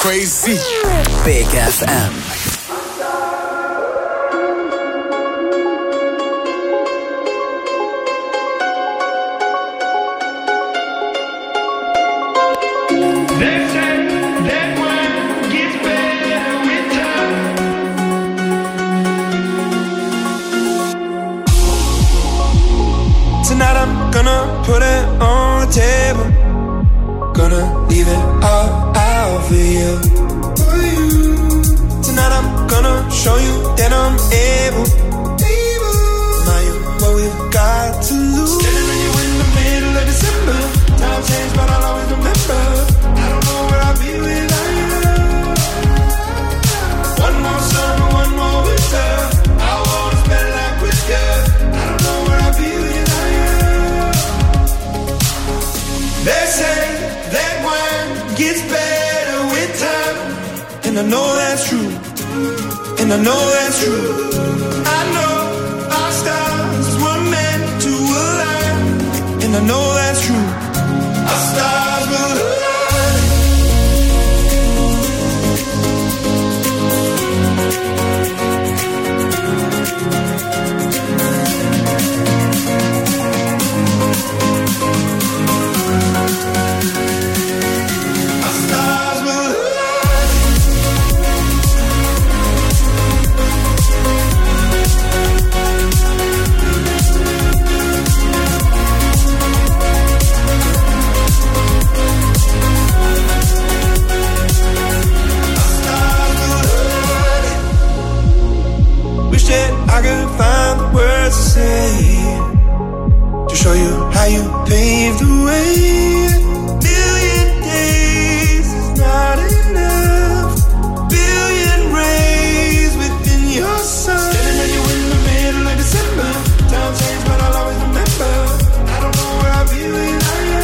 crazy. Big FM. Tonight I'm gonna put it on the table. Gonna leave it all out for you. Tonight I'm gonna show you that I'm able. Now you what we've got to lose. Standing on you in the middle of December. Time changed, but I'll always remember. I don't know where I'll be without you. One more summer, one more winter. I wanna spend life with you. I don't know where I'll be without you. They say that wine gets better with time, and I know that's true, and I know that's true. I know our stars were meant to align, and I know that's true. Our stars will align. I could find the words to say to show you how you paved the way. Billion days is not enough. Billion rays within your sun. Standing on you in the middle of December. Time changed, but I'll always remember. I don't know where I'll be without you.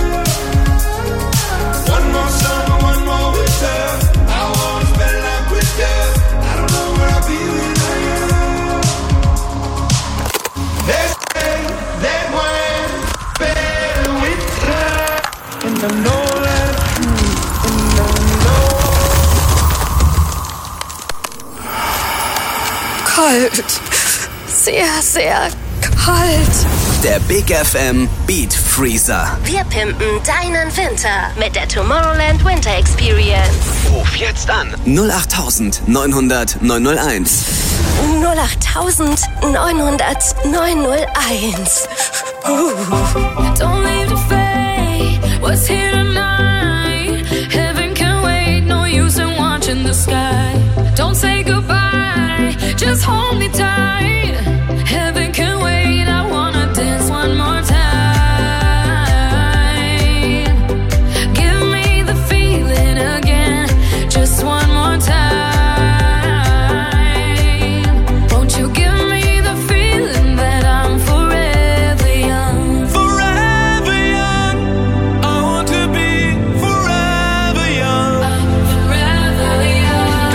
One more summer, one more winter. I wanna spend life with you. I don't know where I'll be without you. They say that wine better with time, and I know that's true, and I know. Kalt. Sehr, sehr kalt. Der Big FM Beat Freezer. Wir pimpen deinen Winter mit der Tomorrowland Winter Experience. Ruf jetzt an. 08900 901. 08900 901. Don't leave the fate. What's here tonight? Heaven can wait. No use in watching the sky. Don't say goodbye. Just hold me tight. Heaven can wait. I wanna dance one more time. Give me the feeling again. Just one more time. Won't you give me the feeling that I'm forever young? Forever young, I want to be forever young. I'm forever young.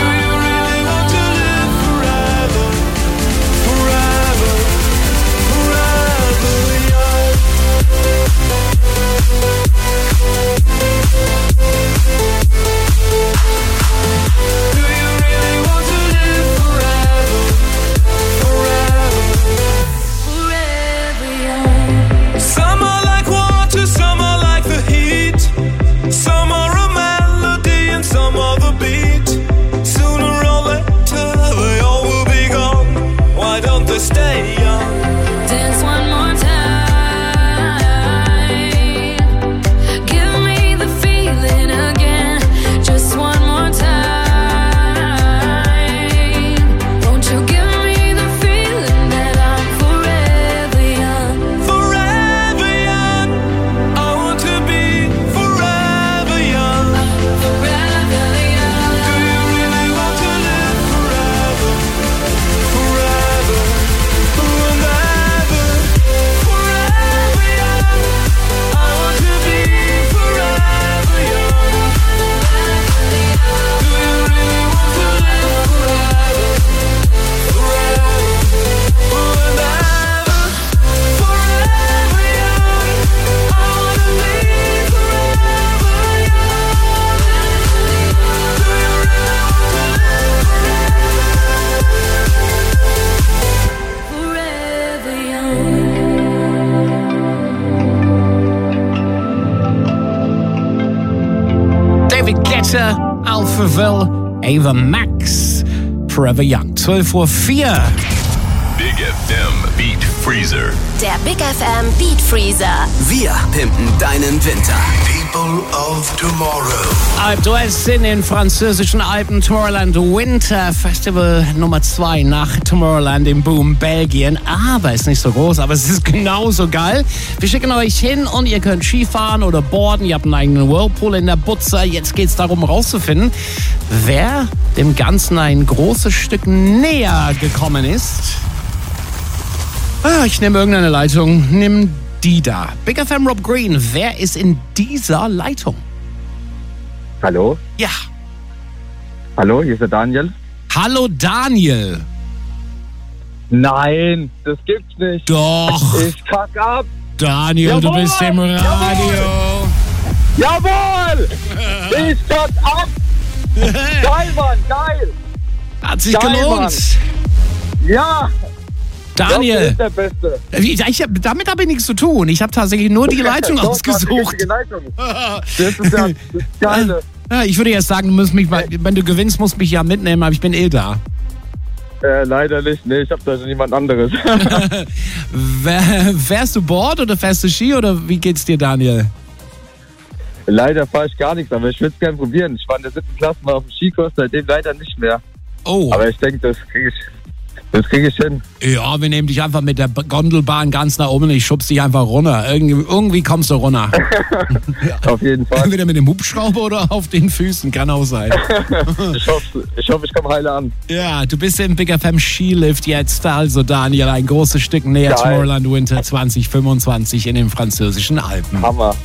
David Guetta, Alphaville, Ava Max, Forever Young. 12:04 Uhr. Big FM Beat Freezer. Der Big FM Beat Freezer. Wir pimpen deinen Winter. People of Tomorrow. Du hast in den französischen Alpen Tomorrowland Winter Festival Nummer 2 nach Tomorrowland im Boom, Belgien. Aber ist nicht so groß, aber es ist genauso geil. Wir schicken euch hin und ihr könnt Skifahren oder boarden. Ihr habt einen eigenen Whirlpool in der Butze. Jetzt geht es darum herauszufinden, wer dem Ganzen ein großes Stück näher gekommen ist. Ich nehme irgendeine Leitung. Nimm die da. Big FM Rob Green, wer ist in dieser Leitung? Hallo? Ja. Hallo, hier ist der Daniel. Hallo Daniel. Nein, das gibt's nicht. Doch. Ich kack ab. Daniel, Jawohl, du bist im Radio. Jawohl! Ich kack ab. Geil, Mann, geil. Hat sich Geil, gelohnt. Mann. Ja. Daniel. Das ist der Beste. Damit habe ich nichts zu tun. Ich habe tatsächlich nur die Leitung Doch, ausgesucht. die Leitung. Das ist ja das Geile. Ja, ich würde jetzt sagen, du musst mich, wenn du gewinnst, musst du mich ja mitnehmen, aber ich bin da. Leider nicht. Nee, ich habe da niemand anderes. Fährst du Board oder fährst du Ski oder wie geht's dir, Daniel? Leider fahre ich gar nichts, aber ich würde es gerne probieren. Ich war in der 7. Klasse mal auf dem Skikurs, seitdem leider nicht mehr. Oh. Aber ich denke, das kriege ich hin. Ja, wir nehmen dich einfach mit der Gondelbahn ganz nach oben und ich schubst dich einfach runter. Irgendwie kommst du runter. Auf jeden Fall. Entweder mit dem Hubschrauber oder auf den Füßen, kann auch sein. Ich hoffe, ich komme heile an. Ja, du bist im Big FM Skilift jetzt. Also Daniel, ein großes Stück näher Tomorrowland Winter 2025 in den französischen Alpen.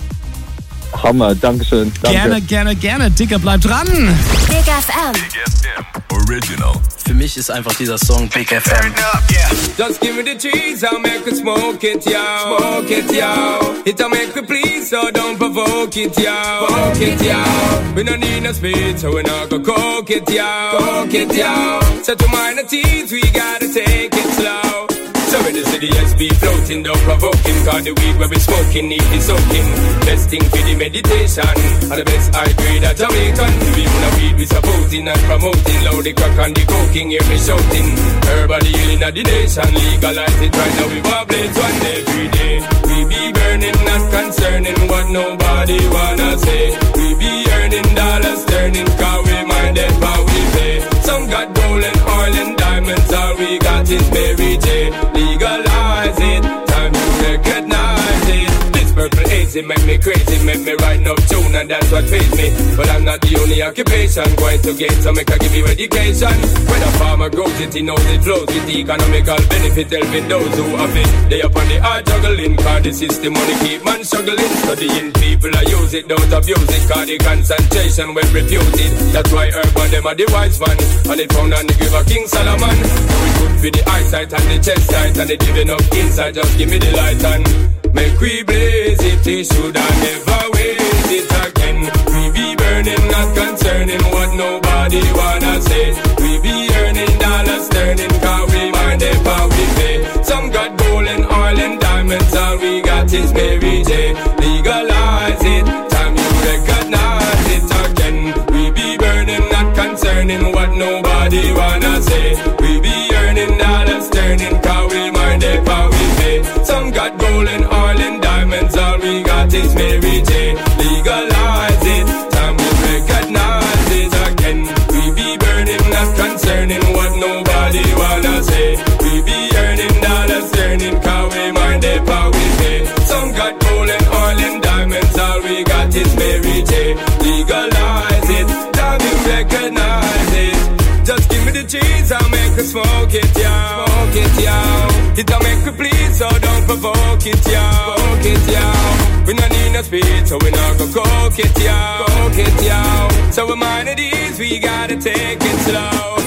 Hammer, Dankeschön. Danke. Gerne. Dicker, bleib dran. Big FM. Big FM Original. Für mich ist einfach dieser Song Big FM. Just give me the cheese, I'll make it smoke it, yo. Smoke it, yo. It'll make me please, so don't provoke it, yo. Provoke it, yo. We don't need no speed, so we're not gonna coke it, yo. Coke it, yo. So to minor teens, we gotta take it slow. So when the city SB floating, don't provoke him, cause the weed where we smoking need is soaking. Best thing for the meditation, and the best high grade at Jamaican. We wanna weed we supporting and promoting, loud the crack and the coking, hear me shouting. Everybody healing at the nation, legalize it right now, we want blades one every day. We be burning, not concerning what nobody wanna say. We be earning dollars, turning, cause we minded how we pay. Some got gold and oil and diamonds, all we got is Mary J. Legalize it, time to recognize it. This purple haze, it make me crazy, make me write no tune, and that's what pays me. But I'm not the only occupation going to get, so make I give you education. When a farmer grows it, he knows it flows with economical benefit, helping those who have it. They up on the hard juggling, cause the system money keep man struggling. Studying people, I use it, don't abuse it, cause the concentration when refuted. That's why urban them are the wise man, and they found on the grave of King Solomon. So it's good for the eyesight and the chest sight, and they giving up inside, just give me the light and make we blaze it, it should I never waste it again. We be burning, not concerning what nobody wanna say. We be earning dollars, turning, cause we mind it how we pay. Some got gold and oil and diamonds, all we got is Mary J. Legalize it, time you recognize it again. We be burning, not concerning what nobody wanna say. We be earning dollars, turning, cause we mind it how we pay. Some got gold and oil and diamonds, all we got is Mary J. Legalize it, time we recognize it again. We be burning, not concerning what nobody wanna say. We be earning dollars, turning, cause we mind it how we pay. Some got gold and oil and diamonds, all we got is Mary J. Legalize it, time we recognize it. Just give me the cheese, I'll make us smoke it, yo. Smoke it, yo. It'll make me please, so don't provoke it, yo. Provoke it, yo. We don't need no speed, so we not gonna coke it, yo. Coke it, yo. So we're mind at ease, we gotta take it slow.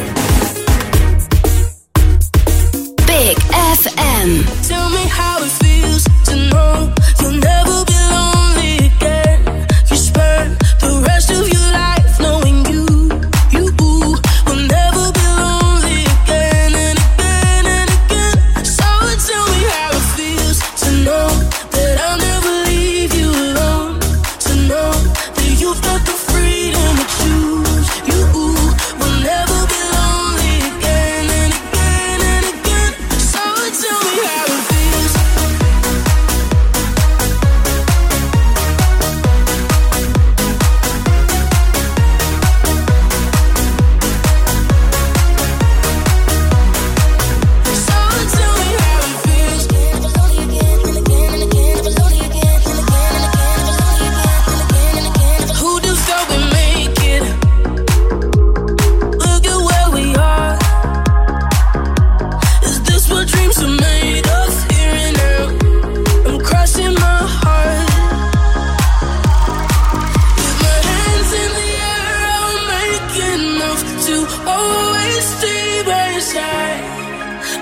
Big FM. Tell me how it feels to know you'll never be lonely again. You spend the rest of your life knowing you will never be lonely again and again and again. So tell me how it feels to know that I'll never leave you alone. To know that you've got the freedom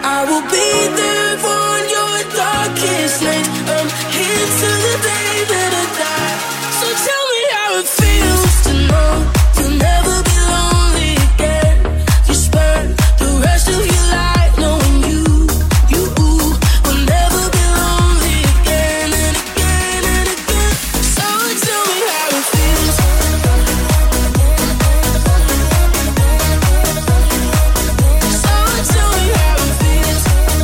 I will be there for your darkest night. I'm here till the day that I die. So tell me how it feels to know you'll never be lonely again. You spend the rest of your life knowing you will never be lonely again and again and again. So tell me how it feels. So tell me how it feels.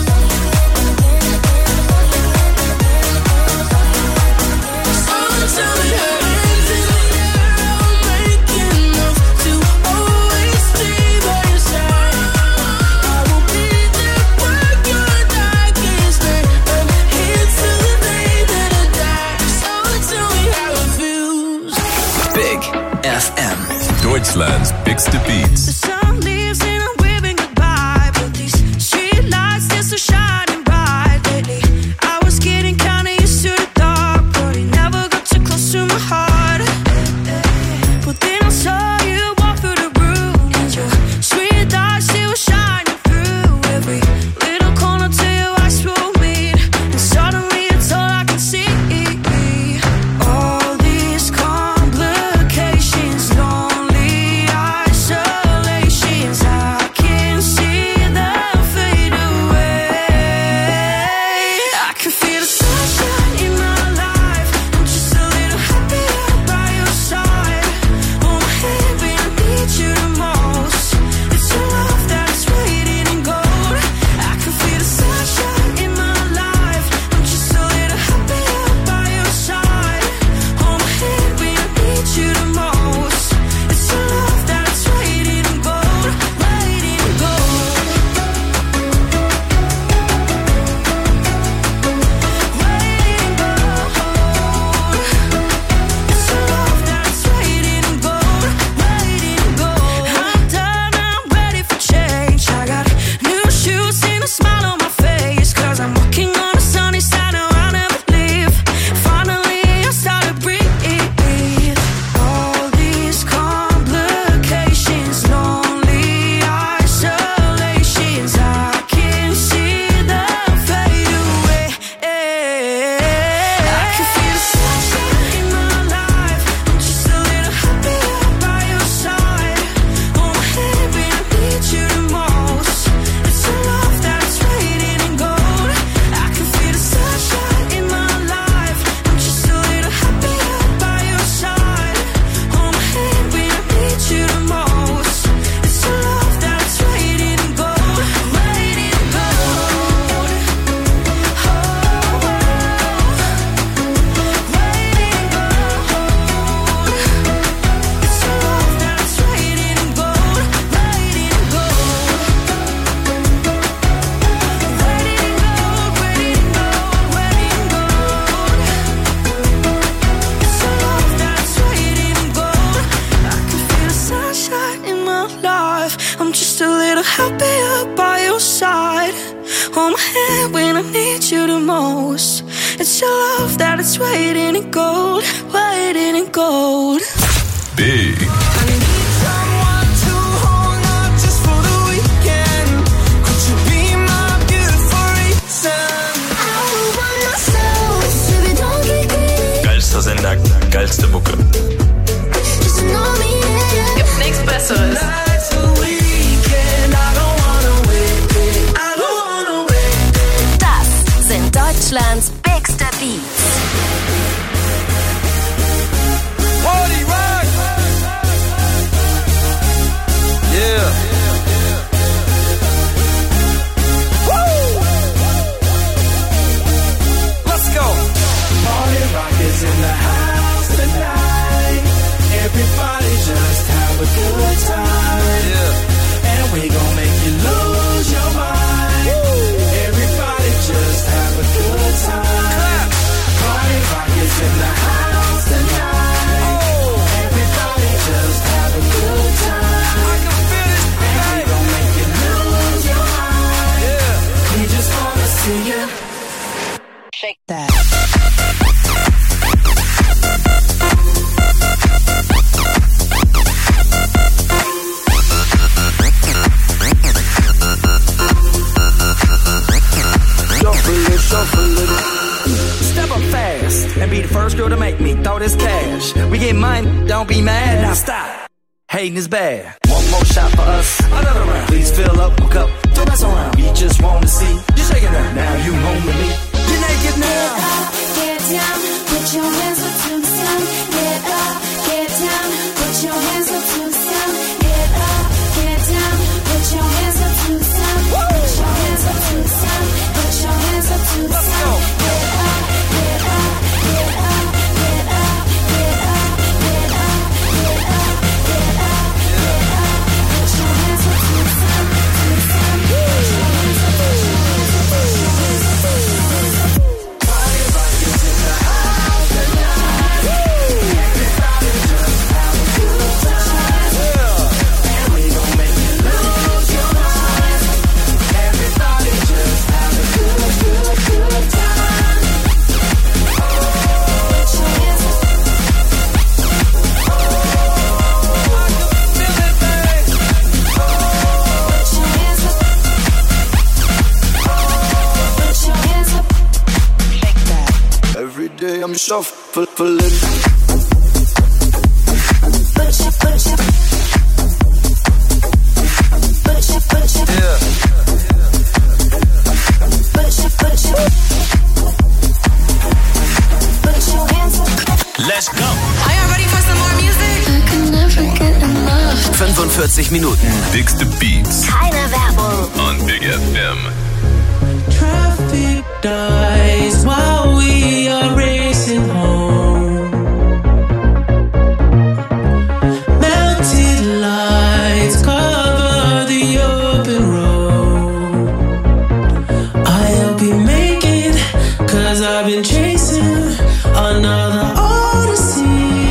So tell me how it feels. I'll make enough to always stay by your side. I will be there for your darkest night. I'm here till the day that I die. So tell me how it feels. Big FM. Deutschlands bigste Beats. The sun leaves and I'm waving goodbye, but these street lights just so shining bright lately. I was getting kinda used to the dark, but it never got too close to my heart. But then I saw you walk through the room, and your sweet eyes they were shining through every little corner till your eyes will meet, and suddenly it's all I can see. All these complications, lonely isolations, I can see them fade away. I can feel the sunshine in my life. I'm just a little happier by your side. Oh my hand when I need you the most. It's your love that's waiting in gold. I can feel the sunshine in my life. I'm just a little happier by your side. Oh my hand when I need you the most. It's your love that's waiting in gold, waiting in gold. Waiting in gold. It's your love that's waiting in gold, waiting in gold. I'm done, I'm ready for change. I got new shoes and a smile on my face, 'cause I'm walking on the sunny side now I never leave. Finally I started breathe. All these complications, lonely isolations, I can see them fade away. I can feel the sunshine in my life. I'm just a little happier by your side. Oh my hand when I need you the most. It's your love that's waiting in gold. I can feel the sunshine in my life. I'm just a little happier by your side. Oh my hand when I need you the most. It's your love that's waiting in gold, waiting in gold. Oh, waiting in gold. It's your love that's waiting in gold, waiting in gold. Waiting in gold, waiting in gold, waiting in gold. It's your love that's waiting in gold. I can feel the sunshine in my life. I'm just a little happier by your side. Hold my hand when I need you the most. It's your love that is waiting in gold, waiting in gold. Big. I need someone to hold on just for the weekend. Could you be my beautiful reason? I don't want myself, baby, don't get greedy. Geilster Sender, geilste Mucke. Just know me, yeah. Gibt's nichts Besseres. Tonight's the weekend. I don't wanna wait. I don't wanna wait. Das sind Deutschlands bigste Beats. Party rock. Yeah. Woo. Let's go. Party rock is in the house tonight. don't be mad, now stop. Hating is bad. One more shot for us, another round. Please fill up a cup, don't mess around. We just want to see you shaking it. Now you home with me. You're naked now. Get up, get down, put your hands up to the sun. Get up, get down, put your hands up to the sun. Get up, get down, put your hands up to the sun. Put your hands up to the sun. Put your hands up to the sun. Get up, get up, get up, get up, get up, get up, get up, get up, get up. Put your hands up to the sun, to the sun. Put your hands up, put your hands up, put your hands up, put your hands up. Party rockers in the house tonight. Everybody just have a good time. And we gon' make you lose your mind. Everybody just have a good, good, good time. Put your hands up. Put your hands up. Put your hands up. Shake that. Every day I'm shuffling. Put your, put your, put your, put your, Yeah. put your, put your hands up. Let's go. Are you ready for some more music? I can never get enough. 45 Minuten. Bigste Beats Keine Werbung. on Big FM. Traffic dies while we are racing home. Melted lights cover the open road. I'll be making, 'cause I've been chasing another odyssey.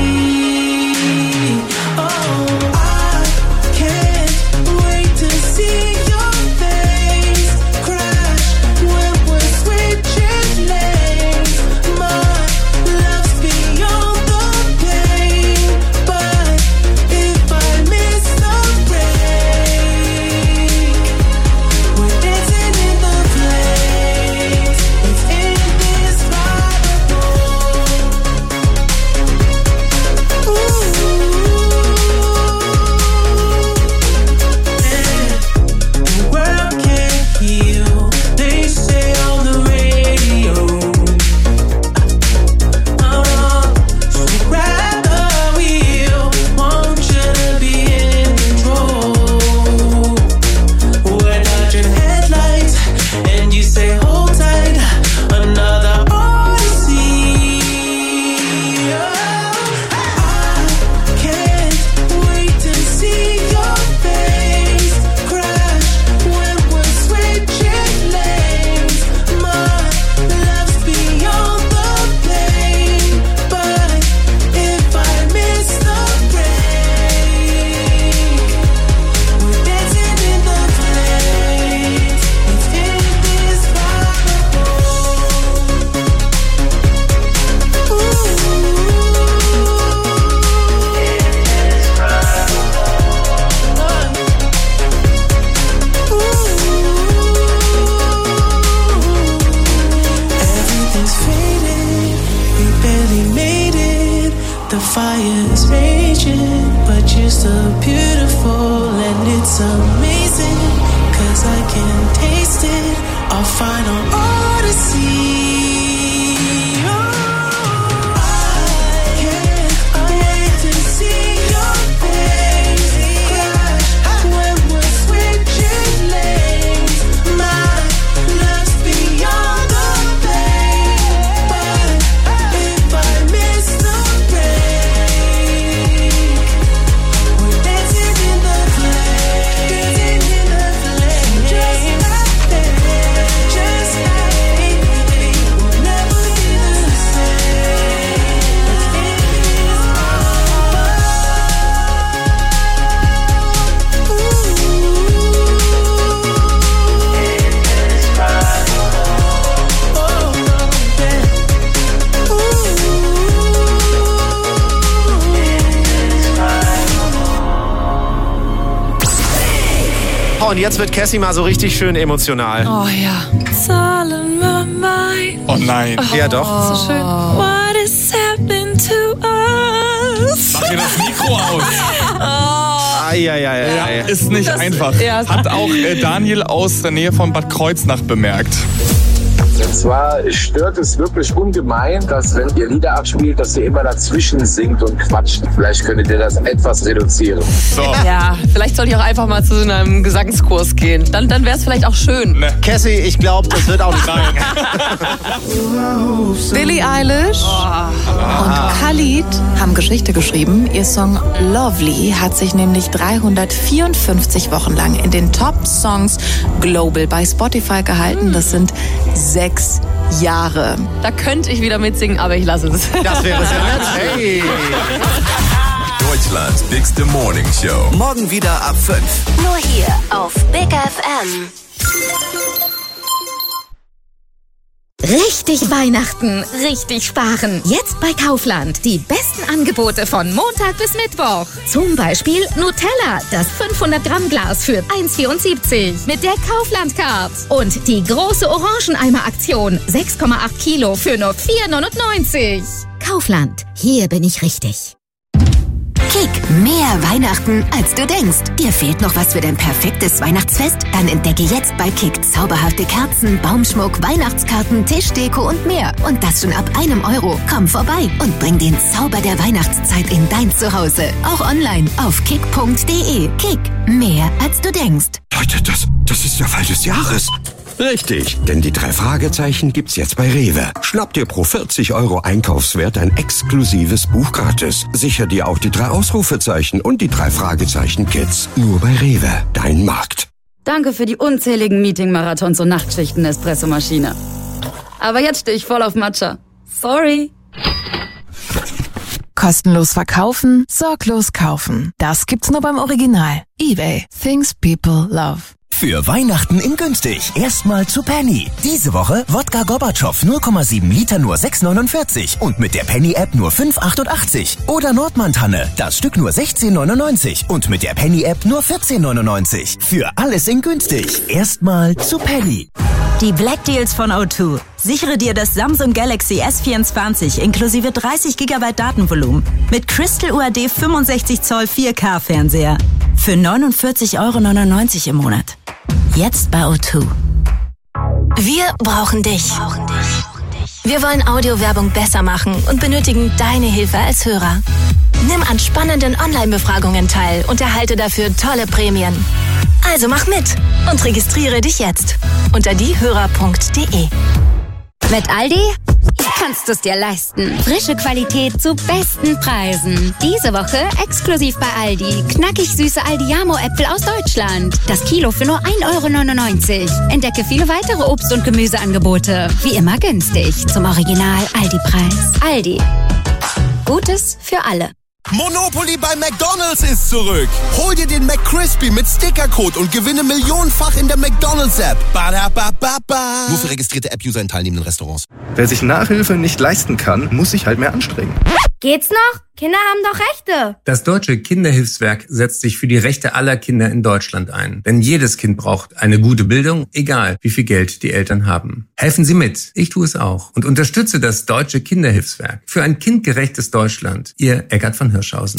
Oh, I can't wait to see your face crash when we're switching lanes. My love's beyond the pain, but if I miss the break, we're dancing in the flames. It's indescribable. The world can't heal, they say on the radio. So grab the wheel, want you to be in control. We're dodging headlights, and you say hold tight, another odyssey. I can't wait to see your face crash when we're switching lanes. My love's beyond the pain, but if I miss the break, we're dancing in the flames. It's indescribable. Everything's faded, we barely made it. The fire's raging, but you're still beautiful and it's amazing. 'Cause I can taste it, our final odyssey. I can't wait to see your face crash when we're switching lanes. My love's beyond the pain, but if I miss the break, we're dancing in the flames, just like that, just like we'll never be the same. Und jetzt wird Cassie mal so richtig schön emotional. Oh ja. It's all in my mind. Oh nein. Ja, doch. So schön. What is happening to us? Mach dir das nie aus. Ja, ist nicht einfach. Ja, Hat auch Daniel aus der Nähe von Bad Kreuznach bemerkt. Und zwar stört es wirklich ungemein, dass wenn ihr Lieder abspielt, dass ihr immer dazwischen singt und quatscht. Vielleicht könntet ihr das etwas reduzieren. So. Ja, vielleicht sollte ich auch einfach mal zu so einem Gesangskurs gehen. Dann wäre es vielleicht auch schön. Ne. Cassie, ich glaube, das wird auch nicht rein. Billie Eilish und Khalid haben Geschichte geschrieben. Ihr Song Lovely hat sich nämlich 354 Wochen lang in den Top-Songs global bei Spotify gehalten. Das sind 6 Jahre. Da könnte ich wieder mitsingen, aber ich lasse es. Das wäre sehr nett. Hey. Deutschlands bigste Morning Show. Morgen wieder ab 5. Nur hier auf Big FM. Richtig Weihnachten, richtig sparen. Jetzt bei Kaufland. Die besten Angebote von Montag bis Mittwoch. Zum Beispiel Nutella, das 500 Gramm Glas für 1,74 mit der Kaufland-Card. Und die große Orangeneimer-Aktion, 6,8 Kilo für nur 4,99. Kaufland, hier bin ich richtig. Kick, mehr Weihnachten, als du denkst. Dir fehlt noch was für dein perfektes Weihnachtsfest? Dann entdecke jetzt bei Kick zauberhafte Kerzen, Baumschmuck, Weihnachtskarten, Tischdeko und mehr. Und das schon ab €1. Komm vorbei und bring den Zauber der Weihnachtszeit in dein Zuhause. Auch online auf kick.de. Kick, mehr als du denkst. Leute, das ist der Fall des Jahres. Richtig, denn die 3 Fragezeichen gibt's jetzt bei Rewe. Schnapp dir pro 40 € Einkaufswert ein exklusives Buch gratis. Sicher dir auch die 3 Ausrufezeichen und die 3 Fragezeichen-Kids. Nur bei Rewe, dein Markt. Danke für die unzähligen Meeting-Marathons und Nachtschichten, Espressomaschine. Aber jetzt stehe ich voll auf Matcha. Sorry. Kostenlos verkaufen, sorglos kaufen. Das gibt's nur beim Original. eBay. Things people love. Für Weihnachten in günstig. Erstmal zu Penny. Diese Woche Wodka Gorbatschow 0,7 Liter nur 6,49 und mit der Penny-App nur 5,88. Oder Nordmann-Tanne, das Stück nur 16,99 und mit der Penny-App nur 14,99. Für alles in günstig. Erstmal zu Penny. Die Black Deals von O2. Sichere dir das Samsung Galaxy S24 inklusive 30 GB Datenvolumen mit Crystal UHD 65 Zoll 4K-Fernseher für 49,99 € im Monat. Jetzt bei O2. Wir brauchen dich. Wir wollen Audiowerbung besser machen und benötigen deine Hilfe als Hörer. Nimm an spannenden Online-Befragungen teil und erhalte dafür tolle Prämien. Also mach mit und registriere dich jetzt unter diehörer.de. Mit Aldi kannst du es dir leisten. Frische Qualität zu besten Preisen. Diese Woche exklusiv bei Aldi. Knackig süße Aldiamo-Äpfel aus Deutschland. Das Kilo für nur 1,99 €. Entdecke viele weitere Obst- und Gemüseangebote. Wie immer günstig. Zum Original Aldi-Preis. Aldi. Gutes für alle. Monopoly bei McDonald's ist zurück. Hol dir den McCrispy mit Stickercode und gewinne millionenfach in der McDonald's-App. Badabababa. Nur für registrierte App-User in teilnehmenden Restaurants. Wer sich Nachhilfe nicht leisten kann, muss sich halt mehr anstrengen. Geht's noch? Kinder haben doch Rechte. Das Deutsche Kinderhilfswerk setzt sich für die Rechte aller Kinder in Deutschland ein. Denn jedes Kind braucht eine gute Bildung, egal wie viel Geld die Eltern haben. Helfen Sie mit. Ich tue es auch. Und unterstütze das Deutsche Kinderhilfswerk für ein kindgerechtes Deutschland. Ihr Eckart von Hirschhausen.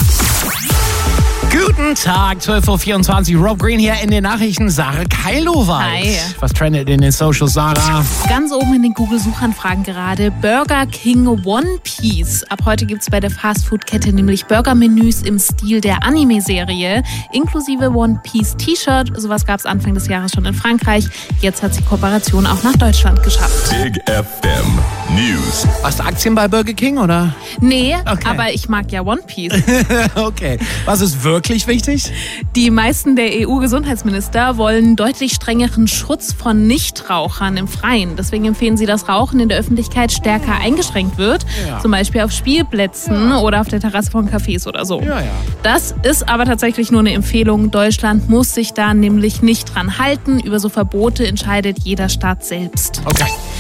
Guten Tag, 12:24 Uhr. Rob Green hier in den Nachrichten. Sarah Keilowald. Hi. Was trendet in den Socials, Sarah? Ganz oben in den Google-Suchanfragen gerade Burger King One Piece. Ab heute gibt's bei der Fastfood-Kette nämlich Burger-Menüs im Stil der Anime-Serie, inklusive One Piece T-Shirt. Sowas gab's Anfang des Jahres schon in Frankreich. Jetzt hat die Kooperation auch nach Deutschland geschafft. Big FM News. Hast du Aktien bei Burger King, oder? Nee, Okay. aber ich mag ja One Piece. Okay. Was ist wirklich wichtig? Die meisten der EU-Gesundheitsminister wollen deutlich strengeren Schutz von Nichtrauchern im Freien. Deswegen empfehlen sie, dass Rauchen in der Öffentlichkeit stärker eingeschränkt wird. Ja. Zum Beispiel auf Spielplätzen oder auf der Terrasse von Cafés oder so. Ja. Das ist aber tatsächlich nur eine Empfehlung. Deutschland muss sich da nämlich nicht dran halten. Über so Verbote entscheidet jeder Staat selbst. Okay.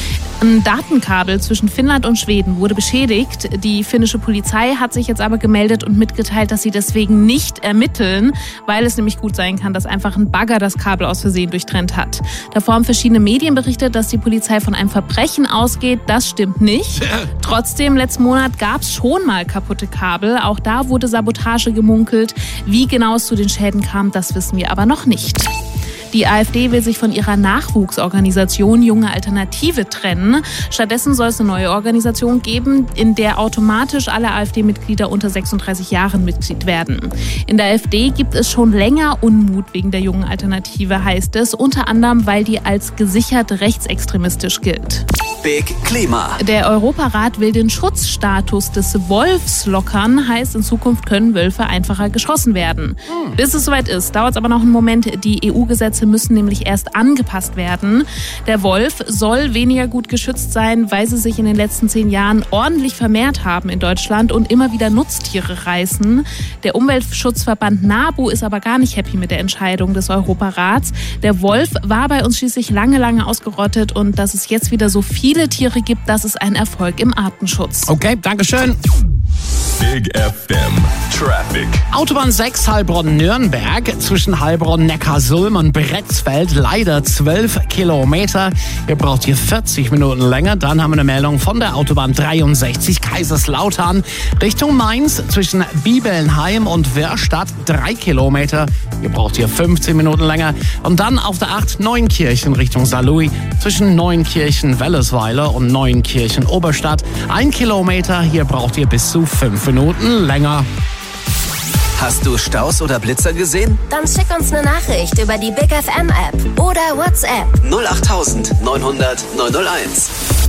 Ein Datenkabel zwischen Finnland und Schweden wurde beschädigt. Die finnische Polizei hat sich jetzt aber gemeldet und mitgeteilt, dass sie deswegen nicht ermitteln, weil es nämlich gut sein kann, dass einfach ein Bagger das Kabel aus Versehen durchtrennt hat. Davor haben verschiedene Medien berichtet, dass die Polizei von einem Verbrechen ausgeht. Das stimmt nicht. Trotzdem, letzten Monat gab es schon mal kaputte Kabel. Auch da wurde Sabotage gemunkelt. Wie genau es zu den Schäden kam, das wissen wir aber noch nicht. Die AfD will sich von ihrer Nachwuchsorganisation Junge Alternative trennen. Stattdessen soll es eine neue Organisation geben, in der automatisch alle AfD-Mitglieder unter 36 Jahren Mitglied werden. In der AfD gibt es schon länger Unmut wegen der Jungen Alternative, heißt es, unter anderem, weil die als gesichert rechtsextremistisch gilt. Big Klima. Der Europarat will den Schutzstatus des Wolfs lockern, heißt, in Zukunft können Wölfe einfacher geschossen werden. Bis es soweit ist, dauert es aber noch einen Moment. Die EU-Gesetze müssen nämlich erst angepasst werden. Der Wolf soll weniger gut geschützt sein, weil sie sich in den letzten 10 Jahren ordentlich vermehrt haben in Deutschland und immer wieder Nutztiere reißen. Der Umweltschutzverband NABU ist aber gar nicht happy mit der Entscheidung des Europarats. Der Wolf war bei uns schließlich lange ausgerottet und dass es jetzt wieder so viele Tiere gibt, das ist ein Erfolg im Artenschutz. Okay, Dankeschön. Big FM Traffic. Autobahn 6 Heilbronn-Nürnberg zwischen Heilbronn, Neckarsulm und Bretzfeld leider 12 Kilometer. Ihr braucht hier 40 Minuten länger. Dann haben wir eine Meldung von der Autobahn 63 Kaiserslautern Richtung Mainz zwischen Bibelnheim und Wörstadt 3 Kilometer. Ihr braucht hier 15 Minuten länger. Und dann auf der 8 Neunkirchen Richtung Saarlouis zwischen Neunkirchen-Wellesweiler und Neunkirchen-Oberstadt 1 Kilometer. Hier braucht ihr bis zu 5 Minuten länger. Hast du Staus oder Blitzer gesehen? Dann schick uns eine Nachricht über die Big FM App oder WhatsApp. 08000 900 901.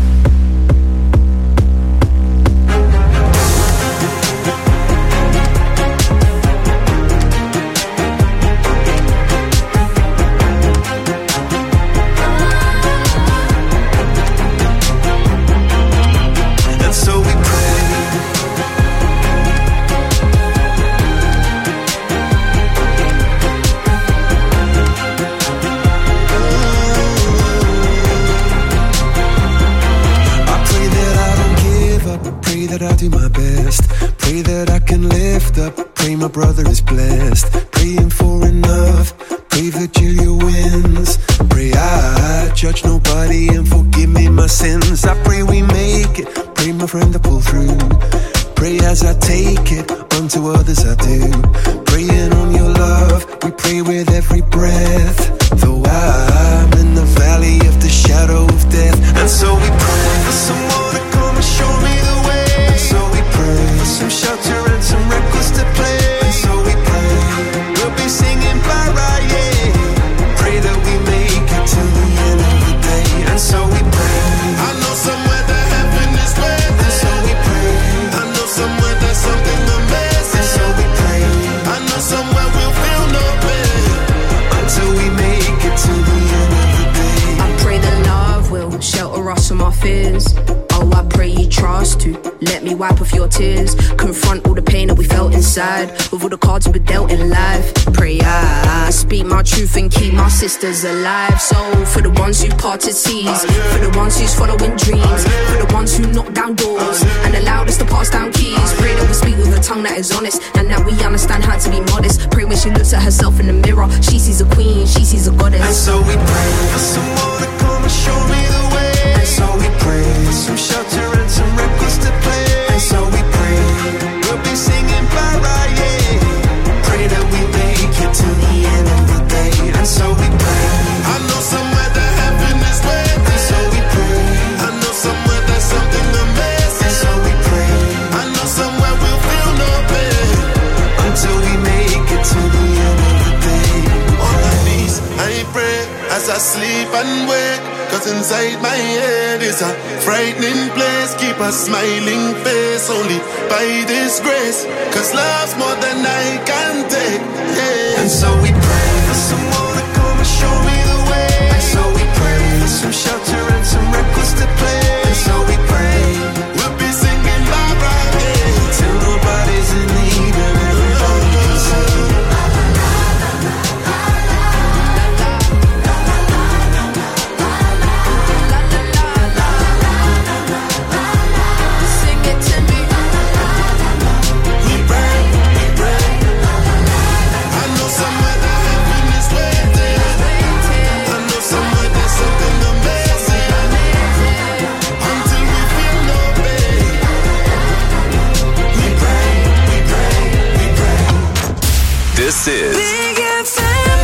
I do my best. Pray that I can lift up. Pray my brother is blessed. Praying for enough. Pray that Julia wins. Pray I judge nobody and forgive me my sins. I pray we make it. Pray my friend to pull through. Pray as I take it. Unto others I do. Praying on your love. We pray with every breath. Though I'm in the valley of the shadow of death. And so we pray for someone to come and show me the way. For some shelter and some records to play. And so we pray, we'll be singing para, yeah. Pray that we make it to the end of the day. And so we pray, I know somewhere that heaven is waiting. And so we pray, I know somewhere there's something amazing. And so we pray, I know somewhere we'll feel no pain until we make it to the end of the day. I pray that love will shelter us from our fears. Oh, I pray you trust to let me wipe off your tears. Confront all the pain that we felt inside with all the cards we were dealt in life. Pray I speak my truth and keep my sisters alive. So for the ones who parted seas, for the ones who's following dreams, for the ones who knock down doors and allowed us to pass down keys. Pray that we speak with a tongue that is honest and that we understand how to be modest. Pray when she looks at herself in the mirror, she sees a queen, she sees a goddess. And so we pray for someone to come and show me the way. And so we pray for some shelter and some records to play. And so we pray, we'll be singing para, yeah. Pray that we make it to the end of the day. And so we pray, I know somewhere that heaven is waiting. And so we pray, I know somewhere there's something amazing. And so we pray, I know somewhere we'll feel no pain until we make it to the end of the day. On my knees, I pray as I sleep and wake. Cause inside my head is a frightening place. Keep a smiling face only by this grace. Cause love's more than I can take, yeah. And so we pray for someone to come and show me the way. And so we pray for some shelter and some records to play. And so we pray, we'll be singing bye-bye, yeah. Till nobody's in need and everybody can sing. This is Big FM.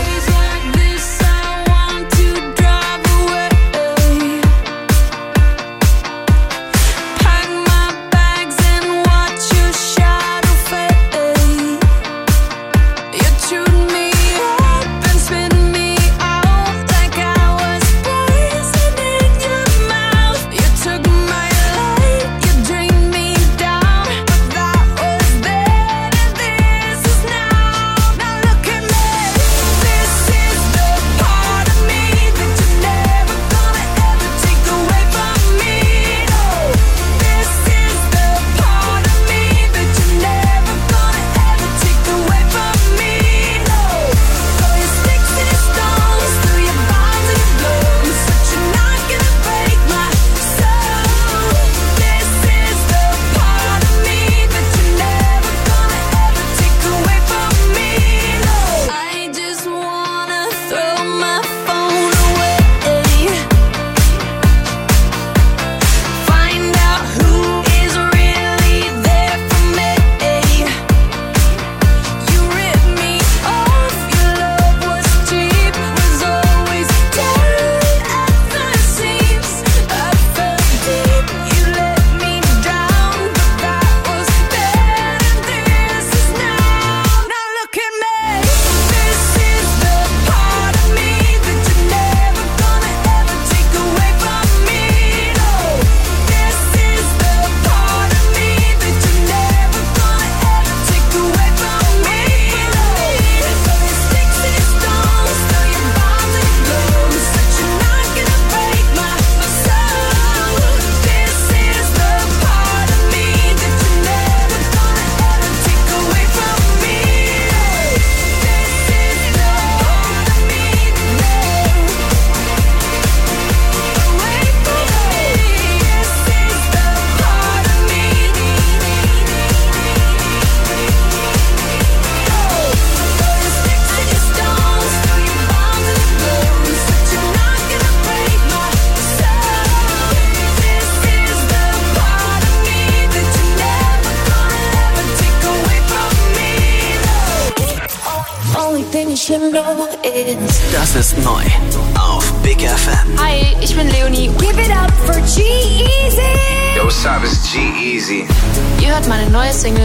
Das ist neu auf Big FM. Hi, ich bin Leonie. Give it up for G-Eazy. Yo, what's up? It's G-Eazy. Ihr hört meine neue Single.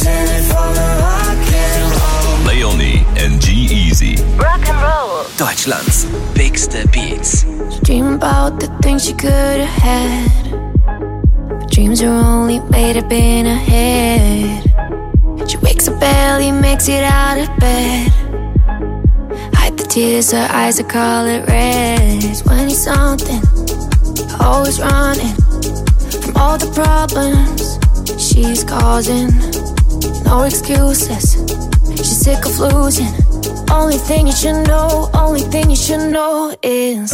Leonie and G-Eazy. Rock'n'Roll. Deutschlands bigste Beats. Dream about the things you could have had, but dreams are only made up in her head. She wakes up early, makes it out of bed. Hide the tears, her eyes, I call it red. 20-something, always running from all the problems she's causing. No excuses, she's sick of losing. Only thing you should know, only thing you should know is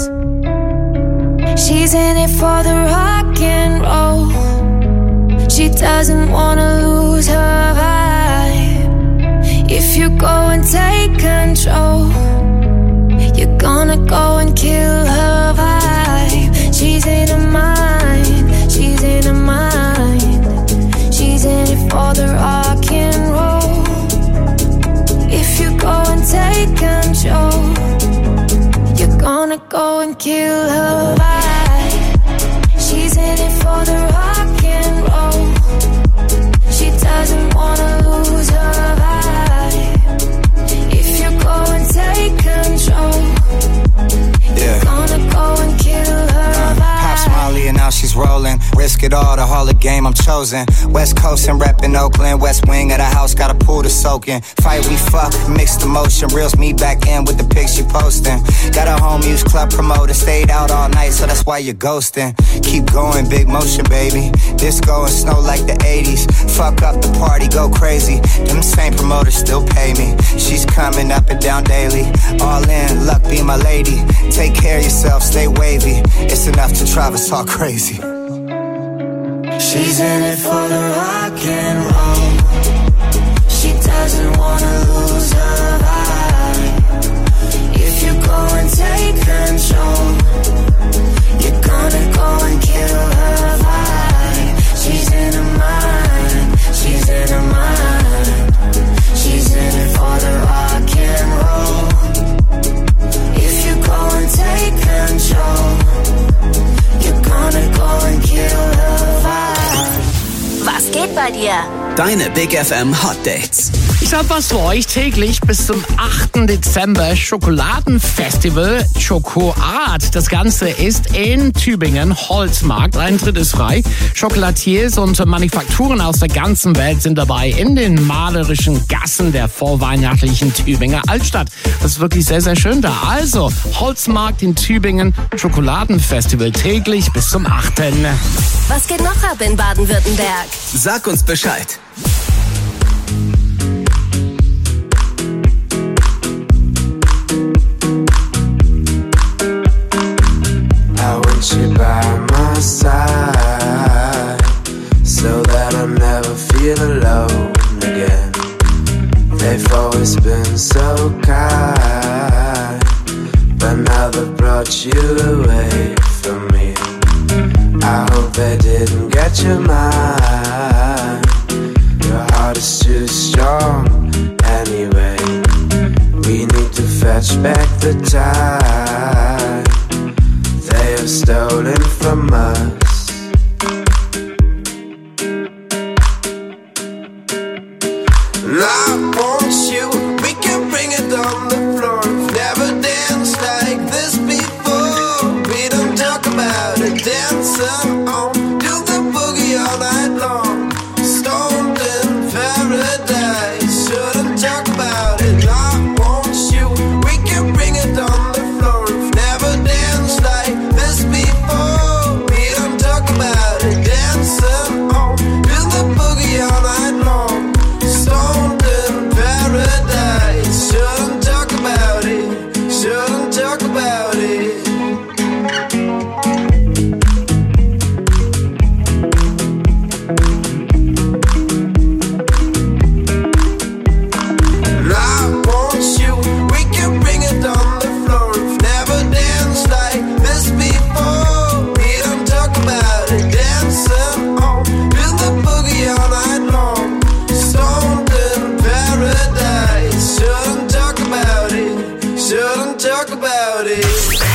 she's in it for the rock and roll. She doesn't wanna lose her vibe. If you go and take control, you're gonna go and kill her vibe. She's in her mind, she's in her mind. She's in it for the rock and roll. If you go and take control, you're gonna go and kill her vibe. She's in it for the rock and roll. She doesn't wanna lose her vibe. If you go and take control, you're gonna go and kill her vibe. Pops Molly and now she's rolling. Risk it all, the Hall of Game, I'm chosen. West Coast and reppin' Oakland. West wing of the house, got a pool to soak in. Fight, we fuck, mixed emotion. Reels me back in with the pics she posting. Got a home use club promoter. Stayed out all night, so that's why you're ghosting. Keep going, big motion, baby. Disco and snow like the 80s. Fuck up the party, go crazy. Them same promoters still pay me. She's coming up and down daily. All in, luck be my lady. Take care of yourself, stay wavy. It's enough to drive us all crazy. She's in it for the rock and roll. She doesn't wanna lose her vibe. If you go and take control, you're gonna go and kill her vibe. She's in her mind, she's in her mind. She's in it for the rock Deine Big FM Hot Dates. Ich hab was für euch. Täglich bis zum 8. Dezember Schokoladenfestival Schokoart. Das Ganze ist in Tübingen, Holzmarkt. Eintritt ist frei. Chocolatiers und Manufakturen aus der ganzen Welt sind dabei in den malerischen Gassen der vorweihnachtlichen Tübinger Altstadt. Das ist wirklich sehr, sehr schön da. Also, Holzmarkt in Tübingen, Schokoladenfestival täglich bis zum 8. Was geht noch ab in Baden-Württemberg? Sag uns Bescheid. I want you by my side, so that I never feel alone again. They've always been so kind, but now they've brought you away from me. I hope they didn't get your mind. Your heart is too strong anyway. We need to fetch back the time they have stolen from us. And I want you, we can bring it on the floor. Never danced like this before. We don't talk about it, dancing on, do the boogie all night long. Stoned in paradise, shouldn't talk about it. I want you, we can bring it on the floor. Never danced like this before. We don't talk about it, dancing on, do the boogie all night long. Stoned in paradise, shouldn't talk about it, shouldn't talk about it. And I want you, we can bring it on the floor. Never danced like this before. We don't talk about it, dancing on, do the boogie all night long. Stoned in paradise, shouldn't talk about it, shouldn't talk about it.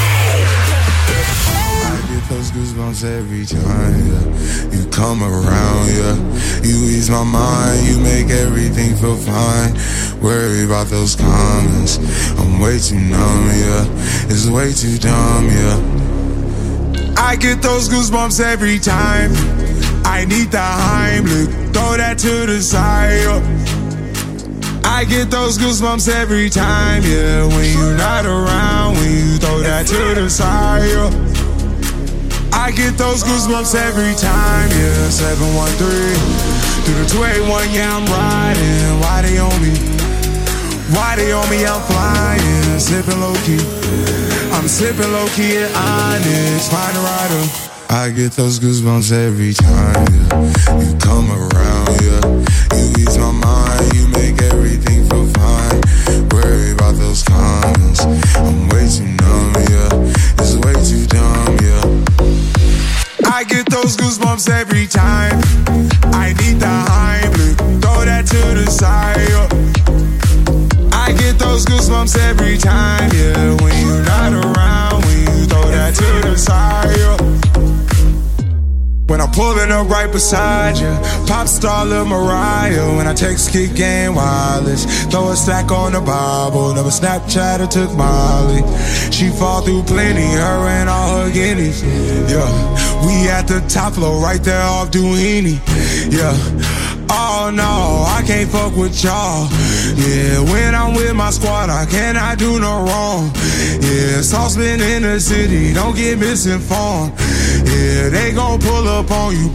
I get those goosebumps every time, yeah. You come around, yeah. You ease my mind, you make everything feel fine. Worry about those comments, I'm way too numb, yeah. It's way too dumb, yeah. I get those goosebumps every time. I need the Heimlich, throw that to the side, yeah. I get those goosebumps every time, yeah. When you're not around, when you throw that to the side, yeah. I get those goosebumps every time, yeah. 713 through the 281, yeah, I'm riding. Why they on me? Why they on me? I'm flying, sipping low key. I'm sipping low key at Onyx, find a rider. I get those goosebumps every time, yeah. You come around, yeah. You ease my mind, you make everything feel fine. Worry about those comments, I'm way too numb, yeah. It's way too dumb, yeah. I get those goosebumps every time. I need the Heimlich, throw that to the side, yeah. I get those goosebumps every time, yeah. When you're not around, when you throw that to the side, yeah. When I'm pulling up right beside you, pop star Lil Mariah. When I text Kick Game Wireless, throw a stack on the Bible. Never Snapchat or took Molly. She fall through plenty, her and all her guineas. Yeah, we at the top floor, right there off Duini. Yeah. Oh no, I can't fuck with y'all. Yeah, when I'm with my squad, I cannot do no wrong. Yeah, saucepan in the city, don't get misinformed. Yeah, they gon' pull up on you.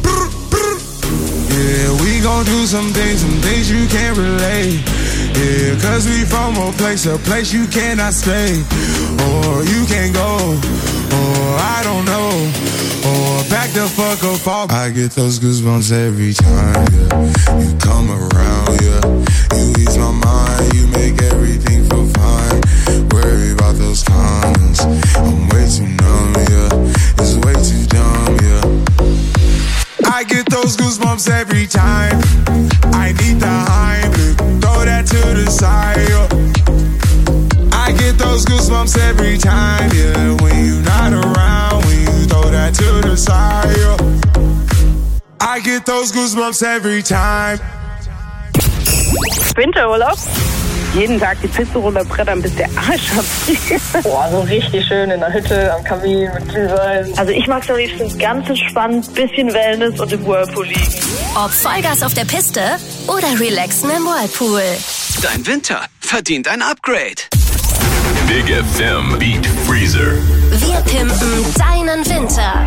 Yeah, we gon' do some things you can't relate. Yeah, cause we from a place you cannot stay. Or you can't go, or I don't know. Or back the fuck up off. I get those goosebumps every time, yeah. You come around, yeah. You ease my mind, you make everything feel fine. Worry about those comments, I'm way too numb, yeah. It's way too dumb, yeah. I get those goosebumps every time. I need the Heimlich, throw that to the side, yeah. I get those goosebumps every time, yeah. When you're not around, when you throw that to the side, yeah. I get those those goosebumps every time. Winterurlaub. Jeden Tag die Piste runterbrettern, bis der Arsch abfriert. Boah, so richtig schön in der Hütte, am Kamin mit Glühwein. Also ich mag es am liebsten ganz entspannt, bisschen Wellness und im Whirlpool liegen. Ob Vollgas auf der Piste oder relaxen im Whirlpool. Dein Winter verdient ein Upgrade. Big FM Beat Freezer. Wir pimpen deinen Winter.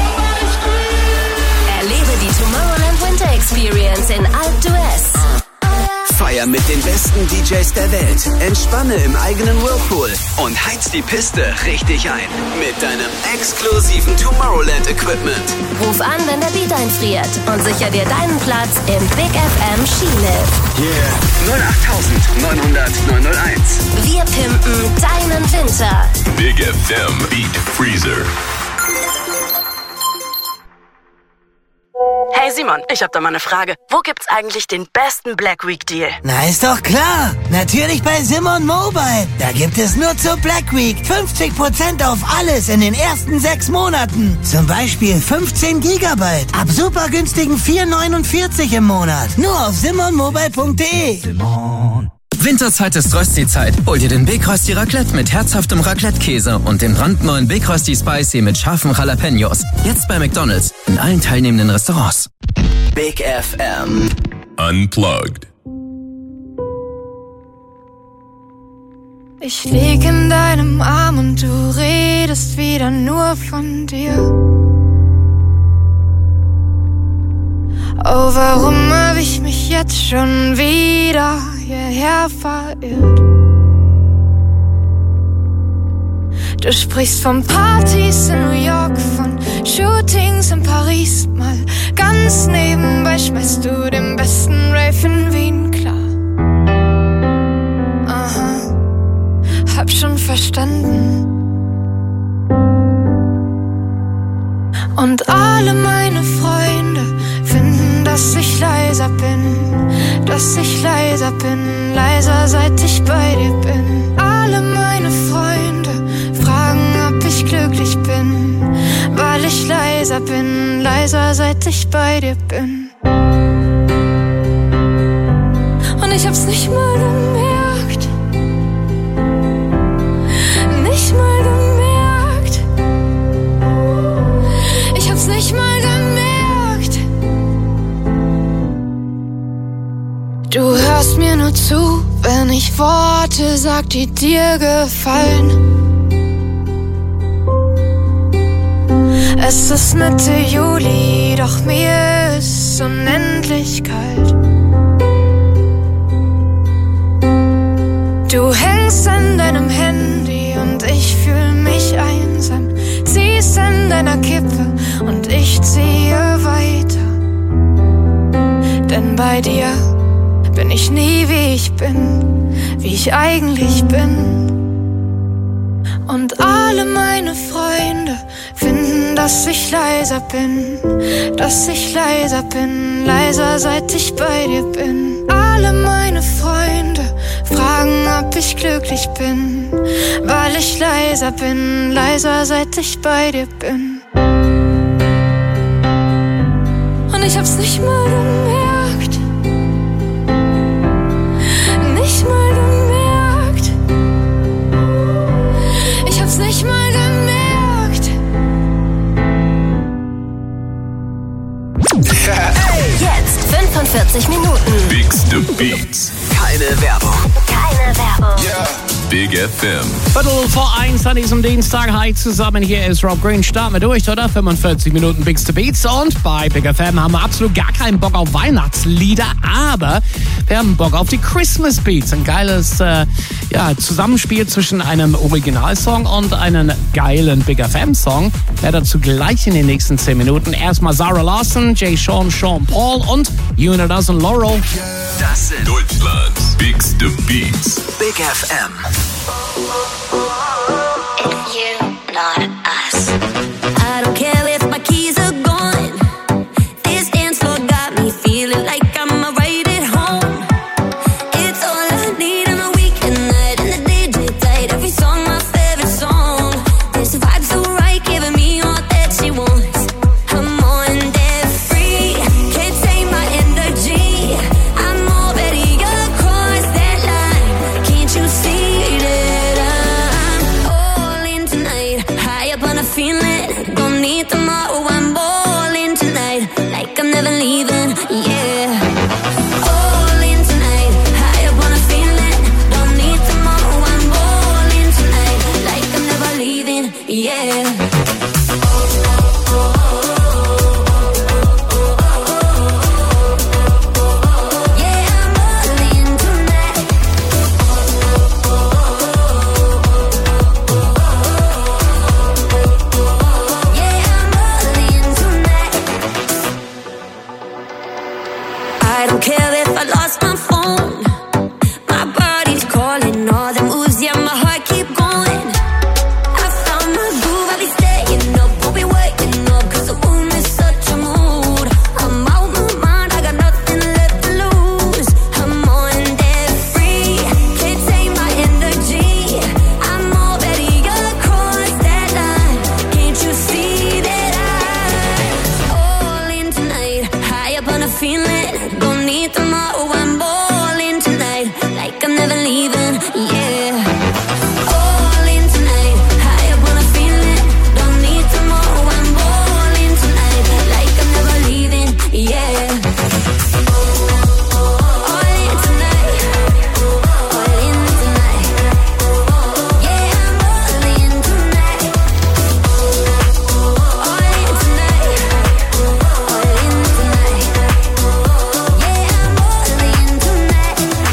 Erlebe die Tomorrowland Winter Experience in Alpe d'Huez. Feier mit den besten DJs der Welt. Entspanne im eigenen Whirlpool und heiz die Piste richtig ein. Mit deinem exklusiven Tomorrowland-Equipment. Ruf an, wenn der Beat einfriert und sicher dir deinen Platz im Big FM Skilift. Yeah. 08900 901. Wir pimpen deinen Winter. Big FM Beat Freezer. Hey Simon, ich hab da mal eine Frage. Wo gibt's eigentlich den besten Black Week Deal? Na, ist doch klar. Natürlich bei Simon Mobile. Da gibt es nur zur Black Week 50% auf alles in den ersten 6 Monaten. Zum Beispiel 15 Gigabyte. Ab super günstigen 4,49 im Monat. Nur auf simonmobile.de. Simon. Winterzeit ist Rösti-Zeit. Hol dir den Big Rösti Raclette mit herzhaftem Raclette-Käse und den brandneuen Big Rösti Spicy mit scharfen Jalapenos. Jetzt bei McDonald's in allen teilnehmenden Restaurants. Big FM Unplugged. Ich lieg in deinem Arm und du redest wieder nur von dir. Oh, warum hab ich mich jetzt schon wieder hierher verirrt? Du sprichst von Partys in New York, von Shootings in Paris. Mal ganz nebenbei schmeißt du den besten Rave in Wien klar. Aha, hab schon verstanden. Und alle meine Freunde finden, dass ich leiser bin, leiser seit ich bei dir bin. Alle meine Freunde fragen, ob ich glücklich bin, weil ich leiser bin, leiser seit ich bei dir bin. Und ich hab's nicht mal gemerkt, nicht mal gemerkt, ich hab's nicht mal gemerkt. Du hörst mir nur zu, wenn ich Worte sag, die dir gefallen. Es ist Mitte Juli, doch mir ist unendlich kalt. Du hängst an deinem Handy und ich fühl mich einsam. Ziehst an deiner Kippe und ich ziehe weiter. Denn bei dir bin ich nie wie ich bin, wie ich eigentlich bin. Und alle meine Freunde finden, dass ich leiser bin, leiser seit ich bei dir bin. Alle meine Freunde fragen, ob ich glücklich bin, weil ich leiser bin, leiser seit ich bei dir bin. Und ich hab's nicht mal gemerkt, nicht mal gemerkt, ich hab's nicht mal gemerkt. Jetzt 45 Minuten. Bigs the Beats. Keine Werbung. Keine Werbung. Yeah. Big FM. 1:15 an diesem Dienstag. Hi zusammen, hier ist Rob Green. Starten wir durch, oder? 45 Minuten Bigs the Beats. Und bei Big FM haben wir absolut gar keinen Bock auf Weihnachtslieder, aber wir haben Bock auf die Christmas Beats. Ein geiles Zusammenspiel zwischen einem Originalsong und einem geilen Big FM-Song. Mehr dazu gleich in den nächsten 10 Minuten. Erstmal Zara Larsson, Jay Sean, Sean Paul und Unidas und Laurel. Das sind Deutschlands Bigs the Beats. Big FM. It's you, not us. I don't care if my keys are gone. This dance floor got me feeling like I'm right at home. It's all I need on a weekend night and the DJ played every song, my favorite song. This vibe so right, giving me all that she wants. I'm on that free, can't say falling, all the moves, yeah, my heart keep going. I found my groove, I'll be staying up, we'll be waking up, cause the moon is such a mood. I'm out my mind, I got nothing left to lose. I'm on that free, can't take my energy. I'm already across that line, can't you see that I'm all in tonight, high up on a feeling, don't need tomorrow, I'm balling tonight, like I'm never leaving, yeah. All in tonight, high up on a feeling, don't need tomorrow, I'm balling tonight, like I'm never leaving, yeah. All in tonight, all in tonight, yeah, I'm all in tonight. All in tonight, all in tonight, yeah, I'm all in tonight.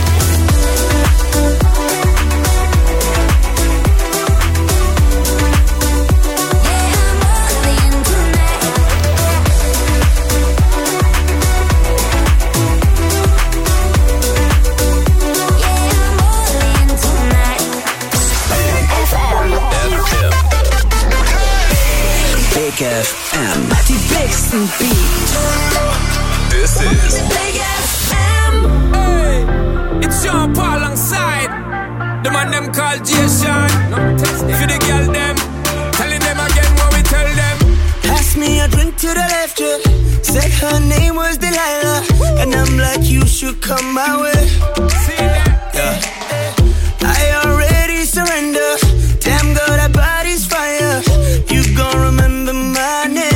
Big FM. Die bigsten Beats. This is Big FM. Hey, it's Sean Paul alongside the man them called Jason. For the girl them, telling them again what we tell them. Pass me a drink to the left, yeah. Said her name was Delilah, and I'm like, you should come my way. Yeah. I already surrender. Damn girl, that body's fire. You gon' remember my name.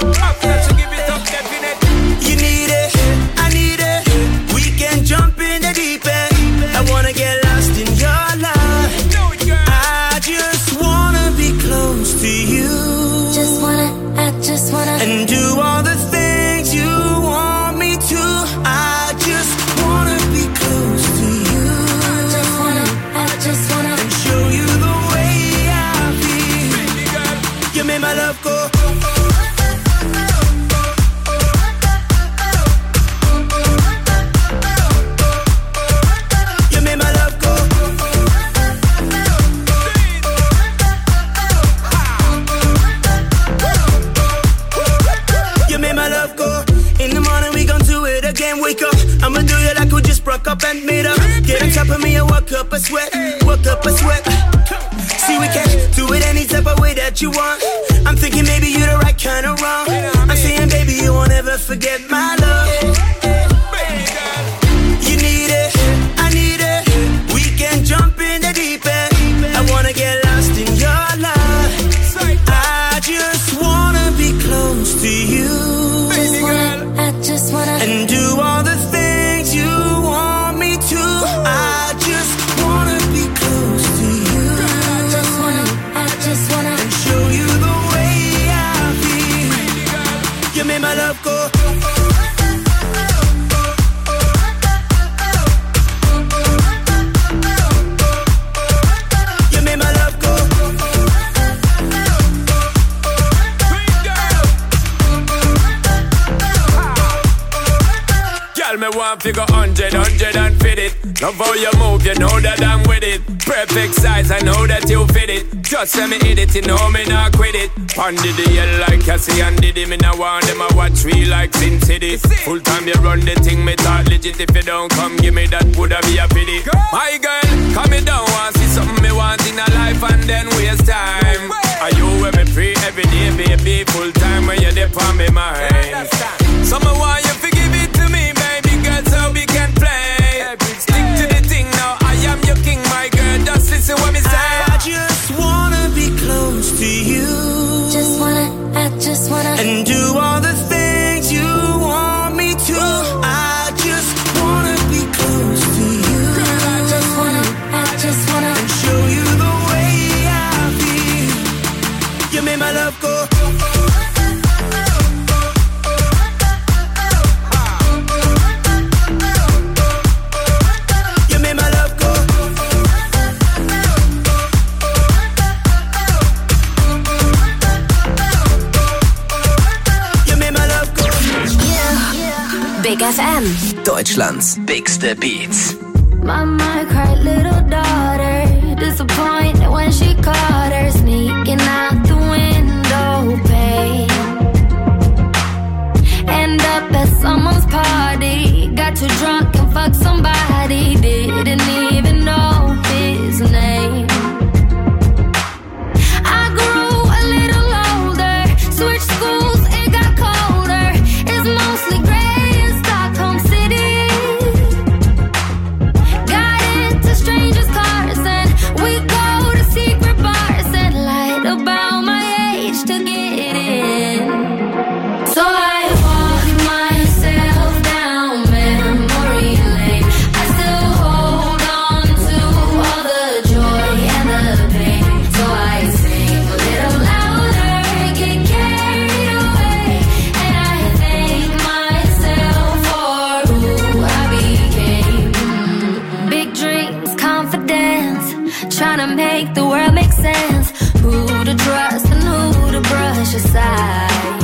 You need it, I need it. We can jump in the deep end. I wanna get lost in your life. I just wanna be close to you. I just wanna And do all the things you want me to. I just wanna be close to you. I just wanna And show you the way I feel. You made my love go. You made my love go. You made my love go. In the morning we gon' do it again. Wake up, I'ma do you like we just broke up and made up. Get on top of me and work up a sweat. Work up a sweat. See, we can do it any type of way that you want. I'm thinking maybe you're the right kind of wrong. I'm saying, baby, you won't ever forget my love. You need it, I need it. We can jump in the deep end. I wanna get lost in your life. I just wanna be close to you. I just wanna And do all the things you want me to. I just wanna be close to you. I just wanna And show you the way I feel. You made my love go. You made my love go. Girl, me want figure 100 and fit it. Love how you move, you know that I'm with it. Perfect size, I know that you fit it. Just let me hit it, you know me not quit it. Pondy the hell like Cassie and Diddy. Me now want them, I watch me like Sin City. Full time you run the thing, me talk legit. If you don't come, give me that, woulda be a pity. My girl, come me down, want see something me want in a life and then waste time. Are you with me free every day, baby? Full time when you're there on me mind. Summer want you forgive it to me, baby girl, so we can play. Stick to the thing now, I am your king, my girl. Just listen what me say. I just wanna be close to you. I just wanna And do all the things you want me to. I just wanna be close to you. I just wanna And show you the way I feel. You made my love go. You made my love go. You made my love go. Big FM. Deutschlands bigste Beats. My mind cried, little darling. trying to make the world make sense. Who to trust and who to brush aside.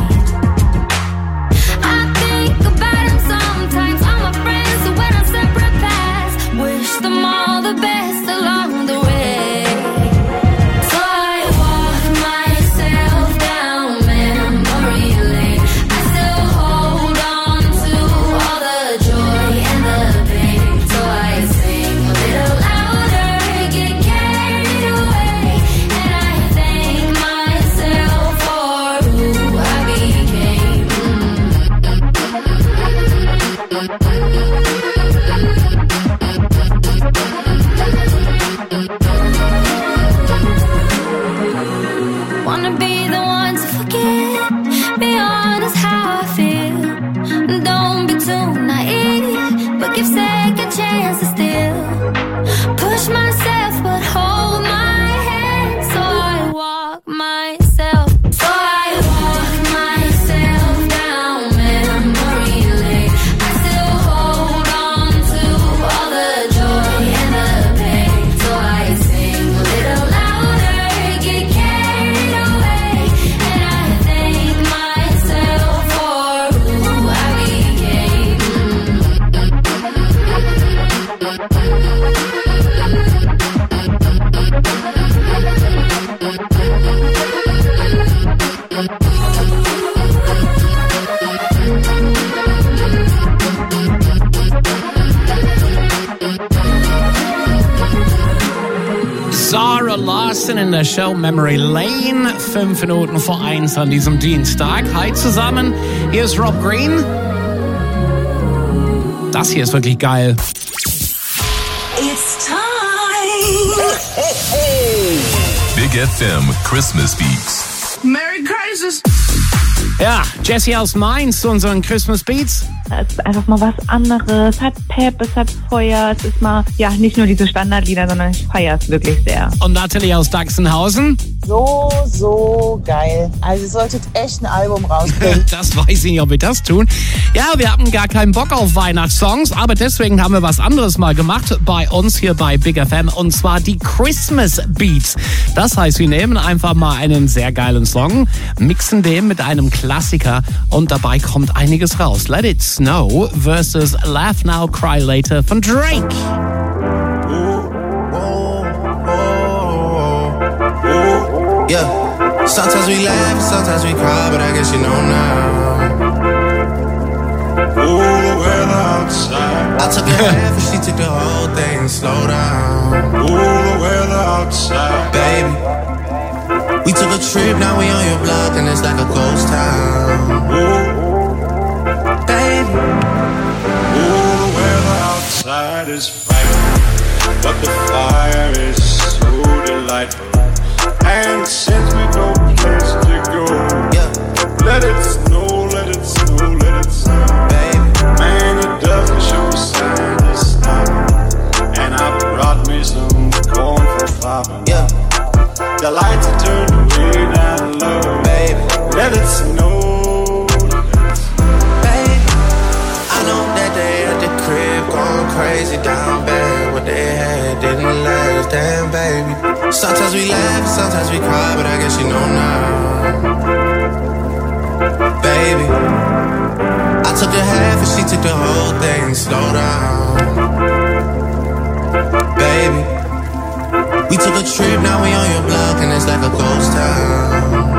I think about them sometimes, all my friends who went on separate paths. Wish them all the best along the way. So I walk myself down memory lane. I still hold on to all the joy and the pain. So I sing a little louder, get carried away, and I thank myself for who I became. Wanna be the one to forget, be honest how I feel. Don't be too naive, but give second chances still. Push myself, but hold my hand. So I walk myself. So I walk myself down memory lane. I still hold on to all the joy and the pain. So I sing a little louder, get carried away, and I thank myself for who I became. Zara Larsson in der Show Memory Lane. 5 Minuten vor 1 an diesem Dienstag. Hi zusammen, hier ist Rob Green. Das hier ist wirklich geil. It's time. Big FM Christmas Beats. Merry Crisis. Ja, Jessie aus Mainz zu unseren Christmas Beats. Es ist einfach mal was anderes. Es hat Pep, es hat Feuer. Es ist mal, ja, nicht nur diese Standardlieder, sondern ich feiere es wirklich sehr. Und Natalie aus Dachsenhausen. So geil. Also ihr solltet echt ein Album rausbringen. Das weiß ich nicht, ob wir das tun. Ja, wir hatten gar keinen Bock auf Weihnachtssongs, aber deswegen haben wir was anderes mal gemacht bei uns hier bei Big FM, und zwar die Christmas Beats. Das heißt, wir nehmen einfach mal einen sehr geilen Song, mixen den mit einem Klassiker und dabei kommt einiges raus. Let It Snow versus Laugh Now, Cry Later von Drake. Yeah, sometimes we laugh, sometimes we cry, but I guess you know now. Ooh, the weather outside. I took a half and she took the whole thing. Slow down. Ooh, the weather outside. Baby, we took a trip, now we on your block and it's like a ghost town. Ooh, baby. Ooh, the weather outside is frightful, but the fire is so delightful. And since we no place to go, yeah, let it snow, let it snow, let it snow, baby. Man, it doesn't show signs of stopping. And I brought me some corn for popping. Yeah, the lights are turned way down low, baby. Let it snow, baby. I know that they at the crib going crazy down bad. What they had didn't last, damn baby. Sometimes we laugh, sometimes we cry, but I guess you know now. Baby, I took a half and she took the whole thing. Slow down. Baby, we took a trip, now we on your block and it's like a ghost town.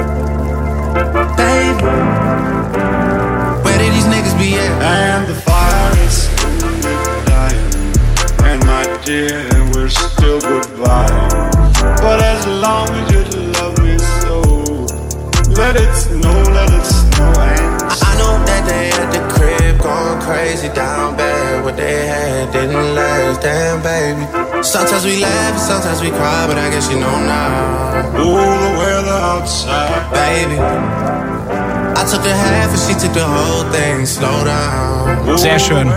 Baby, where did these niggas be at? And the fire is still dying, and my dear, we're still goodbye. But as long as you love me so, let it snow, let it snow. And I know that they at the crib going crazy down bad. What they had didn't last, damn baby. Sometimes we laugh, sometimes we cry, but I guess you know now. Ooh, the weather outside, baby. I took a half and she took the whole thing. Slow down. Sehr schön.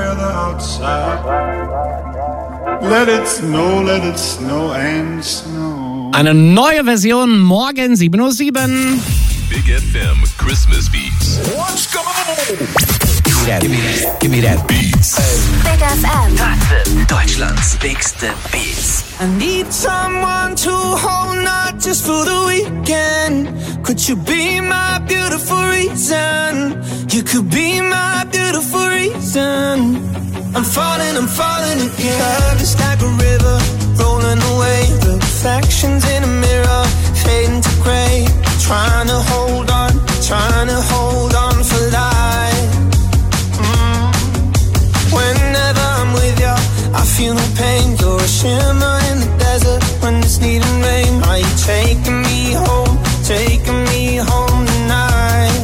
Let it snow and snow. Eine neue Version morgen 7:07 Uhr. Big FM Christmas Beats. Let's go! Give me that Beats. Big FM. Deutschlands bigste Beats. I need someone to hold, not just for the weekend. Could you be my beautiful reason? You could be my beautiful reason. I'm falling again. Love is like a river, rolling away. The reflections in a mirror, fading to grey. Trying to hold on for life. Whenever I'm with you, I feel no pain. You're a shimmer in the desert when it's needing rain. Are you taking me home tonight?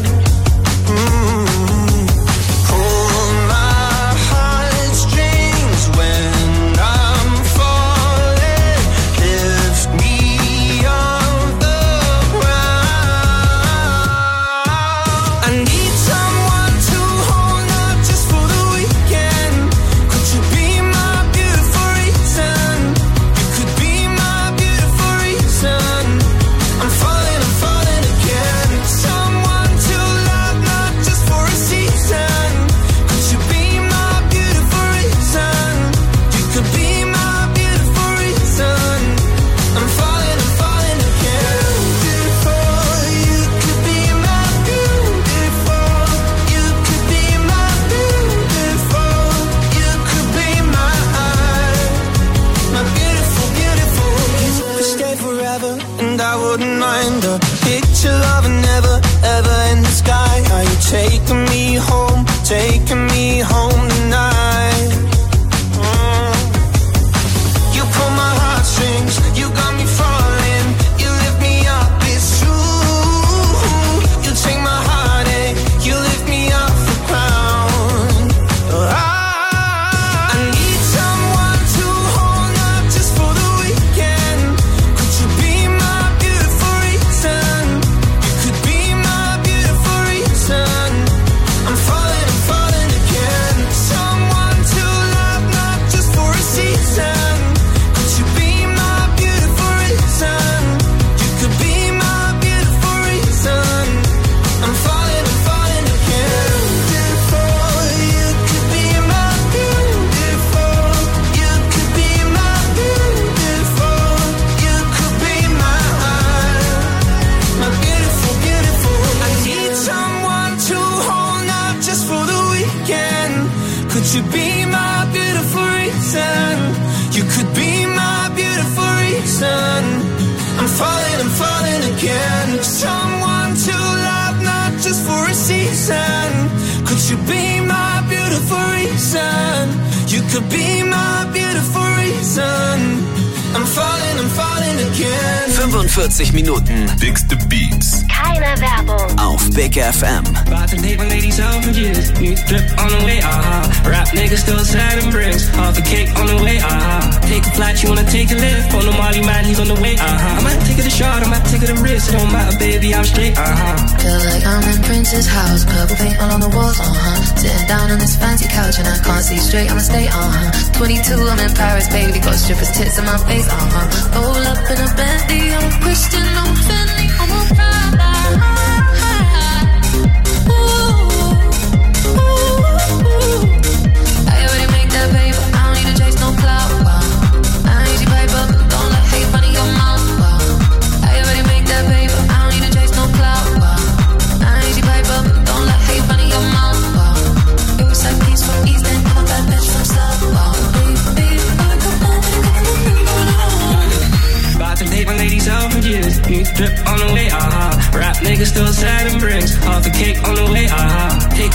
Pull my heartstrings when I'm falling. Lift me off the ground. I need someone to hold, not just for the weekend. Could you be my beautiful reason? You could be my beautiful reason. I'm falling again. Someone to love, not just for a season. Could you be my beautiful reason? You could be my beautiful reason. I'm falling again. Beautiful, you could be my beautiful. You could be my beautiful. You could be my beautiful, beautiful. You could stay forever, and I wouldn't mind a picture of an ever in the sky. Are you taking me home tonight? You pull my heartstrings, you got me falling. You lift me up, it's true. You take my heartache, you lift me off the ground. I need someone to hold, not just for the weekend. Could you be my beautiful reason? You could be my beautiful reason. I'm falling again. Someone to love, not just for a season. Could you be my beautiful reason? You could be my beautiful reason. I'm falling again. Beautiful, you could be my beautiful. You could be my beautiful. You could be my beautiful, beautiful. I need someone to hold, not just for the weekend. Could you be my beautiful reason? You could be my beautiful reason. I'm falling again. Someone to love, not just for a season. Could you be my beautiful reason? You could be my beautiful reason. I'm falling again. 45 Minuten Bigste Beats. Keine Werbung. auf Big FM. About to take my ladies out for years. New drip on the way, Rap niggas still sliding bricks. Half a cake on the way, Take a flight, you wanna take a lift. On the Molly man, he's on the way, I might take it a shot, I might take it a risk. It don't matter, baby, I'm straight, Feel like I'm in Prince's house. Purple paint all on the walls, Sitting down on this fancy couch and I can't see straight, I'ma stay, 22, I'm in Paris, baby. Got strippers' tits in my face, Roll up in a Bentley, I'm a Christian, I'm a Fendi, I'm a Prada.